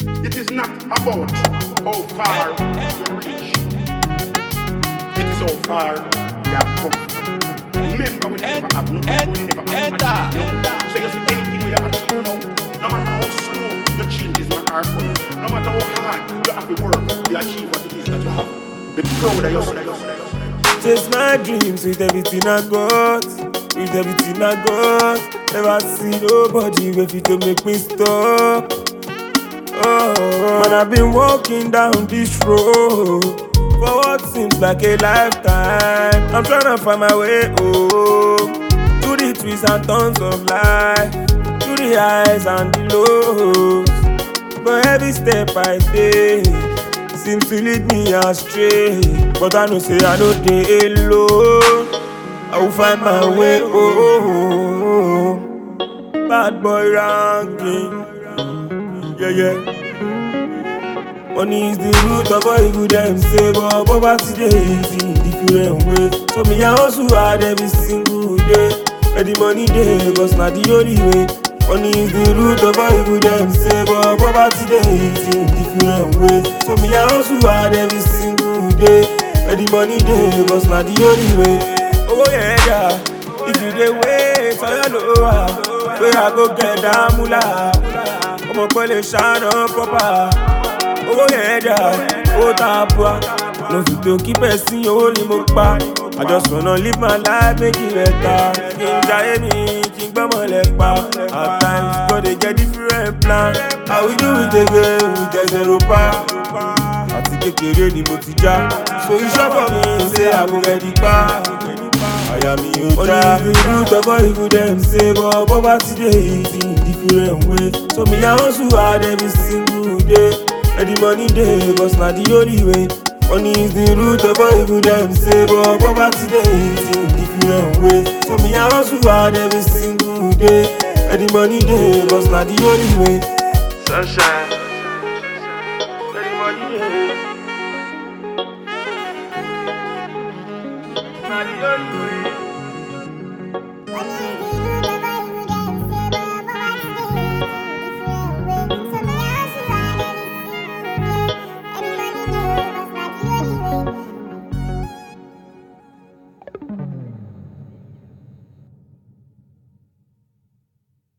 It is not about how far you reach. It is how far you have come. Remember, we never have nothing, we never have achieved. So you see anything we have achieved now, no matter how slow the change is not hard for you, no matter how hard you have to work to achieve what it is that you have. Be proud of yourself. Chase my dreams with everything I got, with everything I got. Never see nobody with it to make me stop. Oh, man, I've been walking down this road for what seems like a lifetime. I'm trying to find my way home to the twists and turns of life, to the highs and the lows. But every step I take seems to lead me astray. But I know say I know they alone. I will find my way home. Bad boy ranking. Yeah. Money is the root of all evil, them say, but poverty dey easy in different ways. So me I hustle hard every single day, where the money dey, cause na the only way. Money is the root of all evil, them say, but poverty dey easy in different ways. So me I hustle hard every single day, where the money dey, cause na the only way. Oh yeah, if you dey wait, so you know where I go get that moolah. Ọmọ pẹ̀lẹ́ ṣáná pọ́pà. Owó yẹn dà, owó tá a bua. No fit to keep ẹ̀sìn owó ni mo pa. I just wanna live my life, make it better. Kí n jayé mi, kí n gbọ́mọ̀ lẹ̀ pa. At times, God dey get different plan. How we do it again, we get zero pa. Àti kékeré ni mo ti já. So you sure for me, say I go ready pa. Àyà mi ò já. Only the root of all evil dem say, but poverty dey easy in different ways. So me I hustle hard every single day, where the money dey, cause na the only way. Money is the root of all evil dem say, but poverty dey easy in different ways. So me I hustle hard every single day, where the money dey, cause na the only way. Sunshine, where the money dey, na the only way.